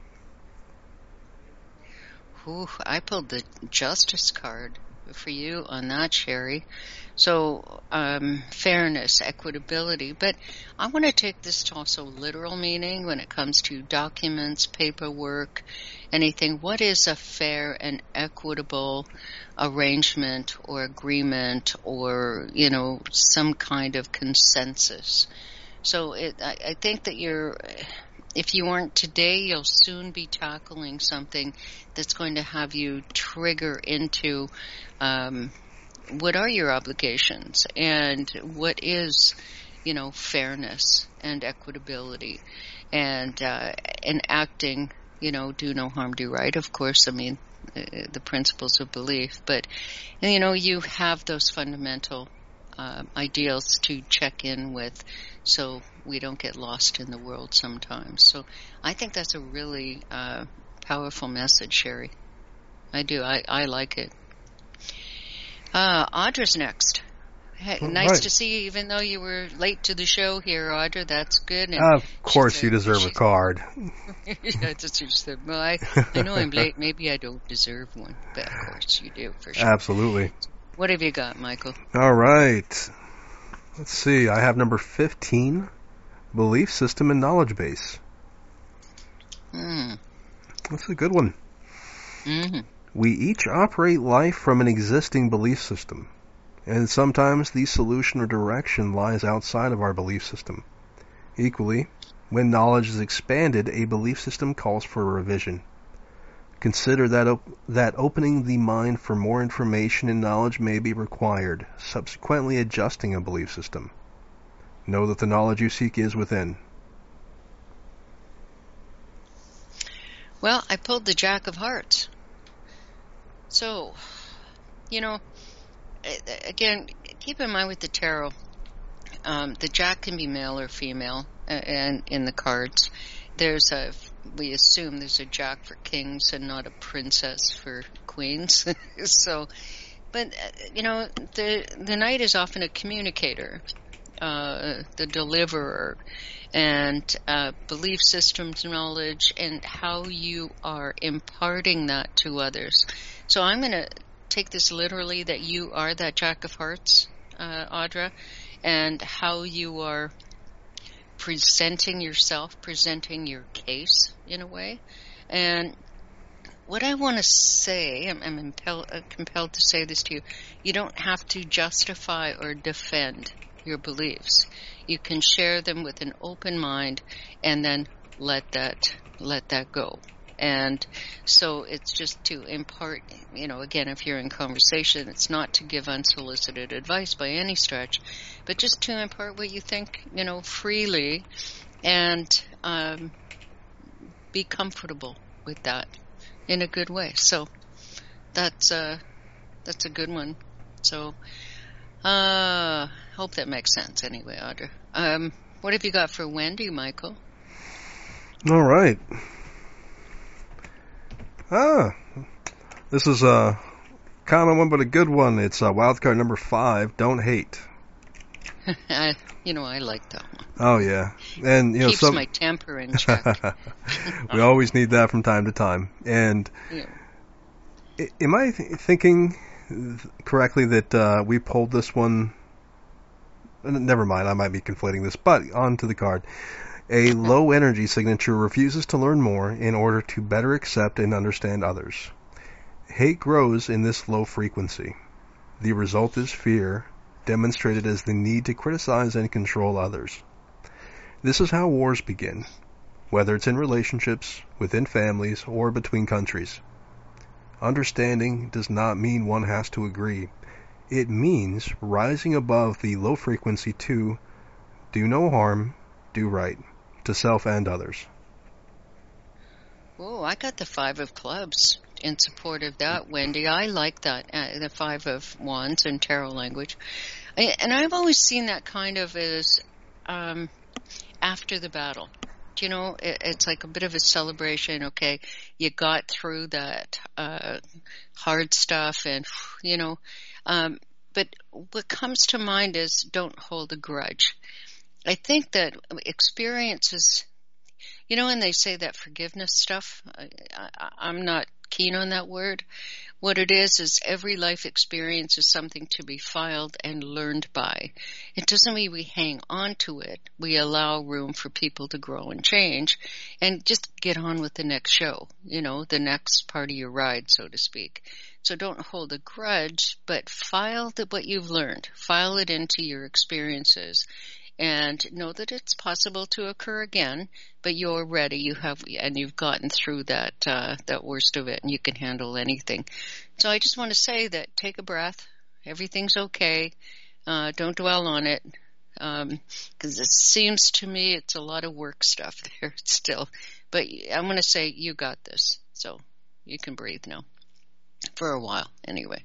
Ooh, I pulled the Justice card for you on that, Sherry. So, um, fairness, equitability. But I want to take this to also literal meaning when it comes to documents, paperwork, anything. What is a fair and equitable arrangement or agreement or, you know, some kind of consensus? So it, I, I think that you're, if you aren't today, you'll soon be tackling something that's going to have you trigger into um, what are your obligations and what is, you know, fairness and equitability and uh, and acting, you know, do no harm, do right. Of course, I mean, uh, the principles of belief. But, you know, you have those fundamental uh, ideals to check in with so we don't get lost in the world sometimes. So I think that's a really uh, powerful message, Sherry. I do. I, I like it. Uh, Audra's next. Hey, Oh, nice right. to see you, even though you were late to the show here, Audra. That's good. And Uh, of course she's you a- deserve a she's- card. yeah, that's what she said. Well, I, I know I'm late. Maybe I don't deserve one, but of course you do, for sure. Absolutely. What have you got, Michael? All right. Let's see. I have number fifteen, belief system and knowledge base. Hmm. That's a good one. Mm-hmm. We each operate life from an existing belief system, and sometimes the solution or direction lies outside of our belief system. Equally, when knowledge is expanded, a belief system calls for a revision. Consider that op- that opening the mind for more information and knowledge may be required, subsequently adjusting a belief system. Know that the knowledge you seek is within. Well, I pulled the Jack of Hearts. So, you know, a- again, keep in mind with the tarot, um, the Jack can be male or female, uh, and in the cards, there's a, we assume there's a Jack for kings and not a princess for queens. So, but, uh, you know, the, the knight is often a communicator, uh, the deliverer, and uh, belief systems knowledge and how you are imparting that to others. So I'm going to take this literally that you are that Jack of Hearts, uh, Audra, and how you are presenting yourself, presenting your case in a way. And what I want to say, I'm, I'm impel, uh, compelled to say this to you, you don't have to justify or defend your beliefs. You can share them with an open mind and then let that let that go. And so it's just to impart, you know, again, if you're in conversation, it's not to give unsolicited advice by any stretch, but just to impart what you think, you know, freely and um, be comfortable with that in a good way. So that's, uh, that's a good one. So uh, hope that makes sense anyway, Audra. Um, what have you got for Wendy, Michael? All right. Ah, this is a common one, but a good one. It's uh, wild card number five. Don't hate. I, you know, I like that one. Oh yeah, and you know, Keeps some my temper in check. we always need that from time to time. And Yeah. i- am I th- thinking correctly that uh, we pulled this one? uh, Never mind, I might be conflating this. But on to the card. A low energy signature refuses to learn more in order to better accept and understand others. Hate grows in this low frequency. The result is fear, demonstrated as the need to criticize and control others. This is how wars begin, whether it's in relationships, within families, or between countries. Understanding does not mean one has to agree. It means rising above the low frequency to do no harm, do right, to self and others. Oh, I got the Five of Clubs in support of that, Wendy. I like that, uh, the Five of Wands in tarot language. I, and I've always seen that kind of as um, after the battle. You know, it, it's like a bit of a celebration. Okay, you got through that uh, hard stuff, and, you know, um, but what comes to mind is don't hold a grudge. I think that experiences, you know, when they say that forgiveness stuff, I, I, I'm not keen on that word. What it is, is every life experience is something to be filed and learned by. It doesn't mean we hang on to it. We allow room for people to grow and change and just get on with the next show, you know, the next part of your ride, so to speak. So don't hold a grudge, but file the, what you've learned. File it into your experiences. And know that it's possible to occur again, but you're ready. You have, and you've gotten through that uh, that worst of it, and you can handle anything. So I just want to say that take a breath. Everything's okay. Uh, don't dwell on it, because um, it seems to me it's a lot of work stuff there still. But I'm going to say you got this, so you can breathe now for a while, anyway.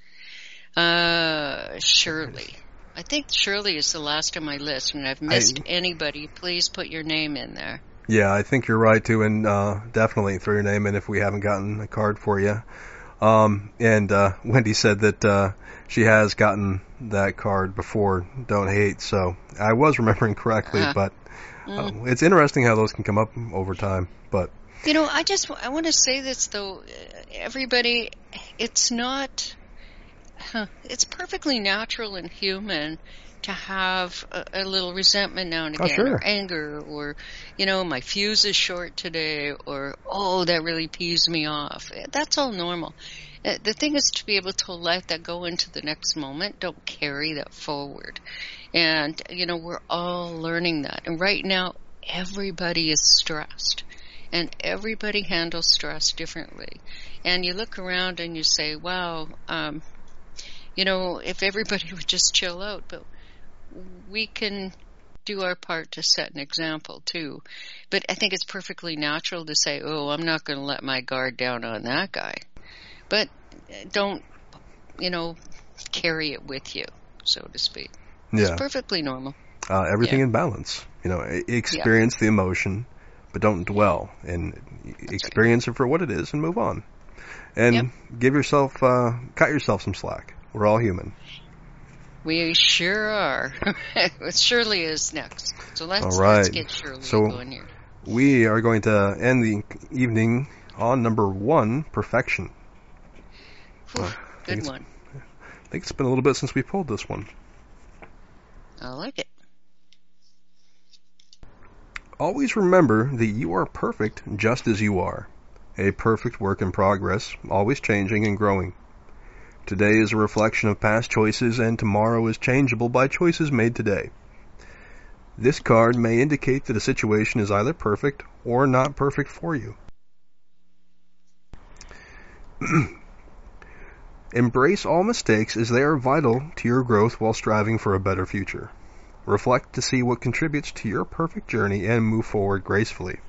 Uh, Shirley. I think Shirley is the last on my list, and I've missed I, anybody. Please put your name in there. Yeah, I think you're right, too, and uh, definitely throw your name in if we haven't gotten a card for you. Um, and uh, Wendy said that uh, she has gotten that card before, Don't Hate, so I was remembering correctly, uh, but uh, mm. it's interesting how those can come up over time. But you know, I just I want to say this, though. Everybody, it's not... Huh. It's perfectly natural and human to have a, a little resentment now and again, oh, sure. or anger, or, you know, my fuse is short today, or, oh, that really pees me off. That's all normal. The thing is to be able to let that go into the next moment. Don't carry that forward. And, you know, we're all learning that. And right now, everybody is stressed. And everybody handles stress differently. And you look around and you say, wow, um, you know, if everybody would just chill out, but we can do our part to set an example too. But I think it's perfectly natural to say, oh, I'm not going to let my guard down on that guy. But don't, you know, carry it with you, so to speak. Yeah. It's perfectly normal. Uh, everything yeah. in balance. You know, experience yeah. the emotion, but don't dwell, and That's experience right. it for what it is and move on. And yep. give yourself, uh, cut yourself some slack. We're all human. We sure are. Shirley is next. So let's, all right. let's get Shirley so going here. We are going to end the evening on number one, perfection. Whew, uh, good one. I think it's been a little bit since we pulled this one. I like it. Always remember that you are perfect just as you are. A perfect work in progress, always changing and growing. Today is a reflection of past choices, and tomorrow is changeable by choices made today. This card may indicate that a situation is either perfect or not perfect for you. Embrace all mistakes as they are vital to your growth while striving for a better future. Reflect to see what contributes to your perfect journey and move forward gracefully.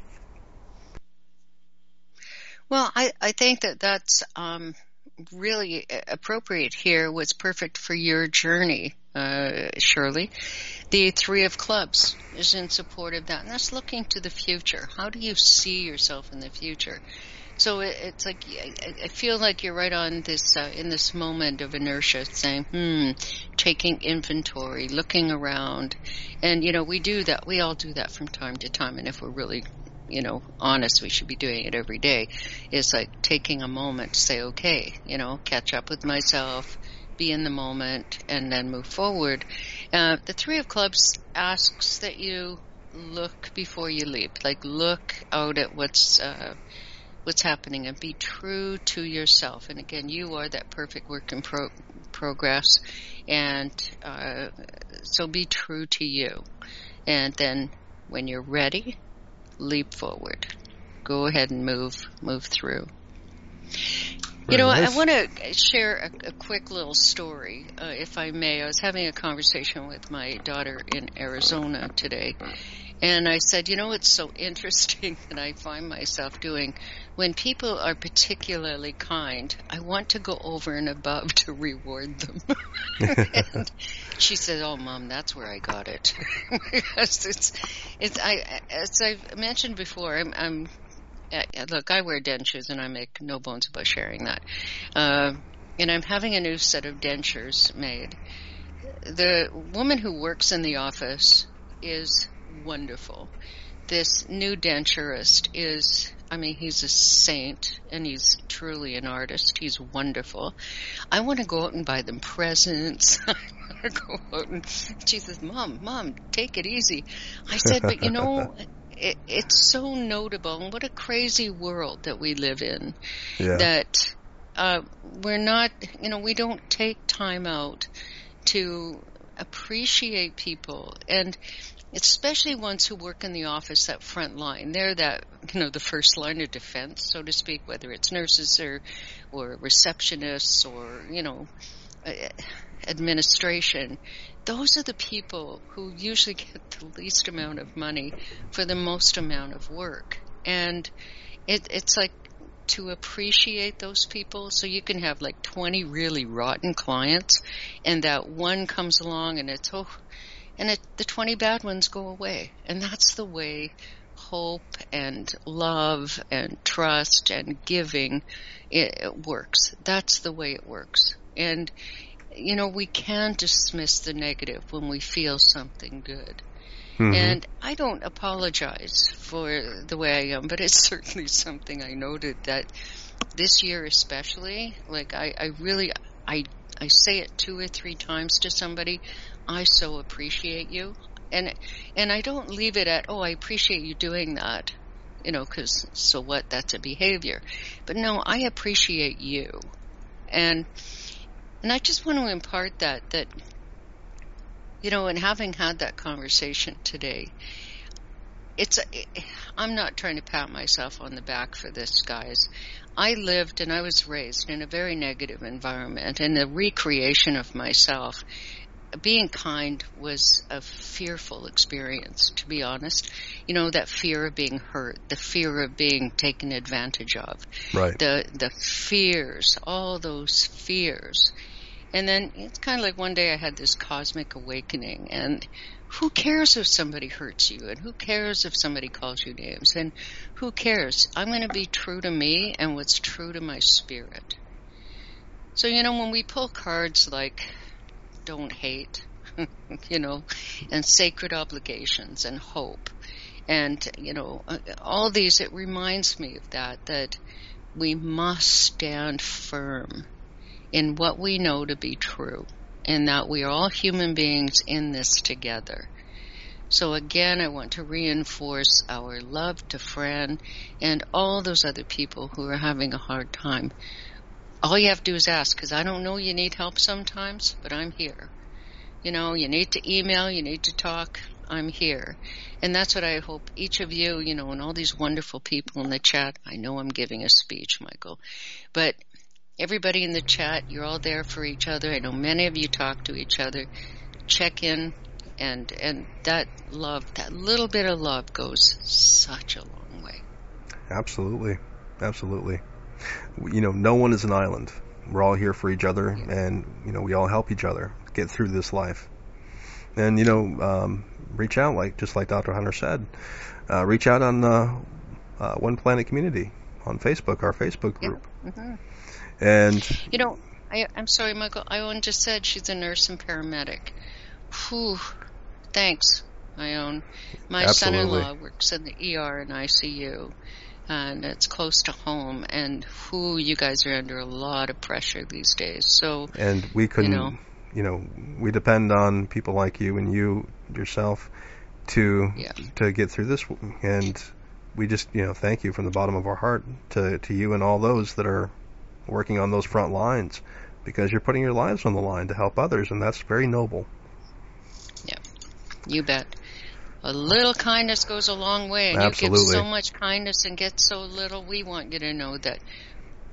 Well, I, I think that that's um, really appropriate here. What's perfect for your journey, uh, Shirley. The Three of Clubs is in support of that, and that's looking to the future. How do you see yourself in the future? So it, it's like I, I feel like you're right on this uh, in this moment of inertia, saying, "Hmm," taking inventory, looking around, and you know we do that. We all do that from time to time, and if we're really you know, honest, we should be doing it every day, is like taking a moment to say, okay, you know, catch up with myself, be in the moment, and then move forward. Uh, the Three of Clubs asks that you look before you leap, like look out at what's, uh, what's happening and be true to yourself. And again, you are that perfect work in pro- progress. And, uh, so be true to you. And then when you're ready, leap forward. Go ahead and move, move through. You know, nice. I want to share a, a quick little story, uh, if I may. I was having a conversation with my daughter in Arizona today, and I said, you know, it's so interesting that I find myself doing when people are particularly kind. I want to go over and above to reward them. And she said, "Oh, Mom, that's where I got it." Because it's, it's. I, as I've mentioned before, I'm. I'm Uh, look, I wear dentures, and I make no bones about sharing that. Uh, and I'm having a new set of dentures made. The woman who works in the office is wonderful. This new denturist is, I mean, he's a saint, and he's truly an artist. He's wonderful. I want to go out and buy them presents. I want to go out and, she says, Mom, Mom, take it easy. I said, but you know... It, it's so notable, and what a crazy world that we live in, yeah. that uh, we're not, you know, we don't take time out to appreciate people, and especially ones who work in the office, that front line. They're that, you know, the first line of defense, so to speak, whether it's nurses or, or receptionists or, you know, uh, administration. Those are the people who usually get the least amount of money for the most amount of work. And it, it's like to appreciate those people. So you can have like twenty really rotten clients, and that one comes along and it's, oh, and it, the twenty bad ones go away. And that's the way hope and love and trust and giving it, it works. That's the way it works. And you know, we can dismiss the negative when we feel something good. Mm-hmm. And I don't apologize for the way I am, but it's certainly something I noted that this year especially, like I, I really, I, I say it two or three times to somebody, I so appreciate you. And, and I don't leave it at, oh, I appreciate you doing that, you know, because so what, that's a behavior. But no, I appreciate you. And And I just want to impart that, that, you know, and having had that conversation today, it's, I'm not trying to pat myself on the back for this, guys. I lived and I was raised in a very negative environment, and the recreation of myself, being kind was a fearful experience, to be honest. You know, that fear of being hurt, the fear of being taken advantage of. Right. The, the fears, all those fears. And then it's kind of like one day I had this cosmic awakening, and who cares if somebody hurts you, and who cares if somebody calls you names, and who cares? I'm going to be true to me and what's true to my spirit. So, you know, when we pull cards like don't hate, you know, and sacred obligations and hope, and, you know, all these, it reminds me of that, that we must stand firm in what we know to be true, and that we are all human beings in this together. So again, I want to reinforce our love to Fran and all those other people who are having a hard time. All you have to do is ask, because I don't know you need help sometimes, but I'm here. You know, you need to email, you need to talk, I'm here. And that's what I hope each of you, you know, and all these wonderful people in the chat. I know I'm giving a speech, Michael, but everybody in the chat, you're all there for each other. I know many of you talk to each other. Check in, and and that love, that little bit of love goes such a long way. Absolutely. Absolutely. You know, no one is an island. We're all here for each other, Yeah. and, you know, we all help each other get through this life. And, you know, um, reach out, like just like Doctor Hunter said. Uh, reach out on uh, uh, One Planet Community on Facebook, our Facebook group. Yeah. Mm-hmm. And you know, I, I'm sorry, Michael. Ione just said she's a nurse and paramedic. Whew. Thanks, Ione. My Absolutely. son-in-law works in the E R and I C U, and it's close to home. And who you guys are under a lot of pressure these days. So, and we couldn't, you know, you know, we depend on people like you and you yourself to yeah. to get through this. And we just, you know, thank you from the bottom of our heart to to you and all those that are working on those front lines, because you're putting your lives on the line to help others, and that's very noble. Yeah, you bet. A little kindness goes a long way, and Absolutely. you give so much kindness and get so little. We want you to know that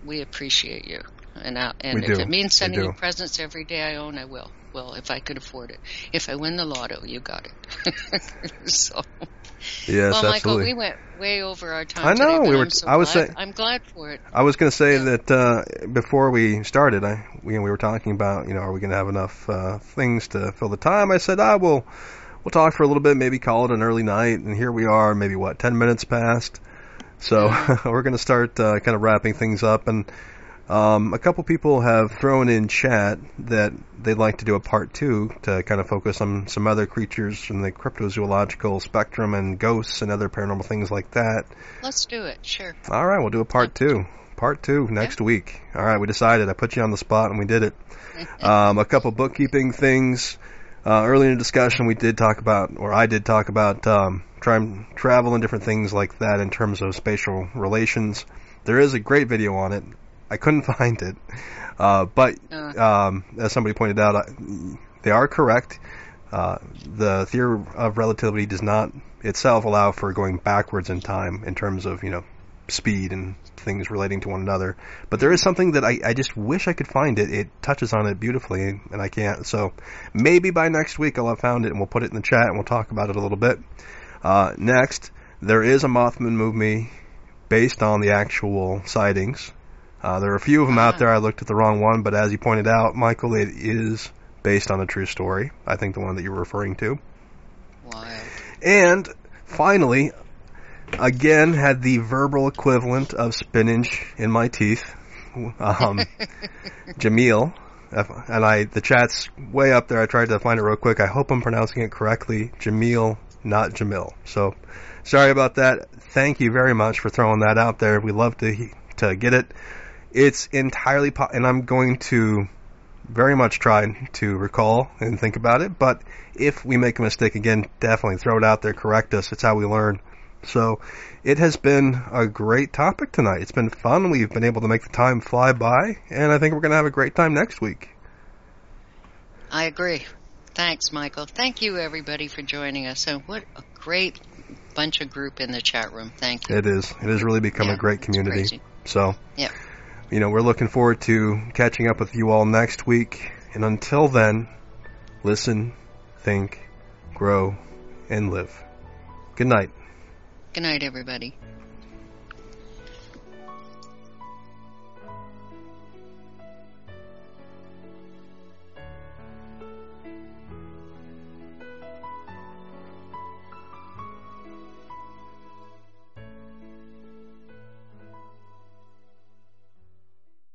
we appreciate you. And uh, and We if do. it means sending We you do. presents every day I own, I will. Well, if I could afford it. If I win the lotto, you got it. So. Yes, well, Michael, absolutely. we went way over our time I know, today, but we were- I'm so I was glad. saying- I'm glad for it. I was going to say Yeah. that uh, before we started, I we, we were talking about, you know, are we going to have enough uh, things to fill the time? I said, ah, we'll we'll talk for a little bit, maybe call it an early night, and here we are, maybe what, ten minutes past. So we're going to start uh, kind of wrapping things up, and um, a couple people have thrown in chat that they'd like to do a part two to kind of focus on some other creatures from the cryptozoological spectrum and ghosts and other paranormal things like that. Let's do it. Sure. All right, we'll do a part two. Part two next week. All right, we decided. I put you on the spot, and we did it. Um, a couple bookkeeping things. Uh, earlier in the discussion, we did talk about, or I did talk about, um, time travel and different things like that in terms of spatial relations. There is a great video on it. I couldn't find it, uh, but um, as somebody pointed out, I, they are correct. Uh, the theory of relativity does not itself allow for going backwards in time in terms of, you know, speed and things relating to one another. But there is something that I, I just wish I could find it. It touches on it beautifully, and I can't. So maybe by next week I'll have found it, and we'll put it in the chat, and we'll talk about it a little bit. Uh, next, there is a Mothman movie based on the actual sightings. Uh, there are a few of them out there. I looked at the wrong one, but as you pointed out, Michael, it is based on a true story. I think the one that you were referring to. Wild. And finally, again, had the verbal equivalent of spinach in my teeth. Um, Jamil, and I, the chat's way up there. I tried to find it real quick. I hope I'm pronouncing it correctly. Jamil, not Jamil. So, sorry about that. Thank you very much for throwing that out there. We love to to get it. It's entirely, po- and I'm going to very much try to recall and think about it, but if we make a mistake again, definitely throw it out there, correct us. It's how we learn. So it has been a great topic tonight. It's been fun. We've been able to make the time fly by, and I think we're going to have a great time next week. I agree. Thanks, Michael. Thank you, everybody, for joining us. And what a great bunch of group in the chat room. Thank you. It is. It has really become Yeah, a great it's community. crazy. So, Yeah. you know, we're looking forward to catching up with you all next week. And until then, listen, think, grow, and live. Good night. Good night, everybody.